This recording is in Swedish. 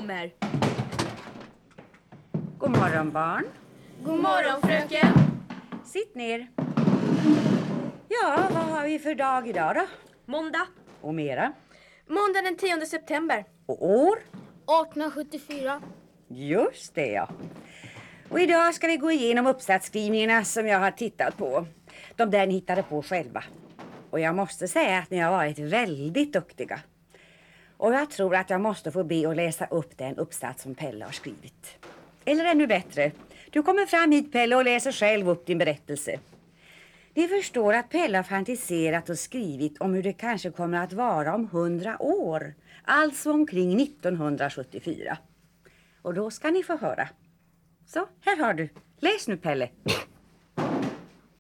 kommer. God morgon, barn. God morgon, fröken. Sitt ner. Ja, vad har vi för dag idag då? Måndag. Och mera? Måndag den 10 september. Och år? 1874. Just det, ja. Och idag ska vi gå igenom uppsatsskrivningarna som jag har tittat på. De där ni hittade på själva. Och jag måste säga att ni har varit väldigt duktiga. Och jag tror att jag måste få be att läsa upp den uppsats som Pelle har skrivit. Eller ännu bättre, du kommer fram hit, Pelle, och läser själv upp din berättelse. Ni förstår att Pelle har fantiserat och skrivit om hur det kanske kommer att vara om 100 år. Alltså omkring 1974. Och då ska ni få höra. Så, här har du. Läs nu, Pelle.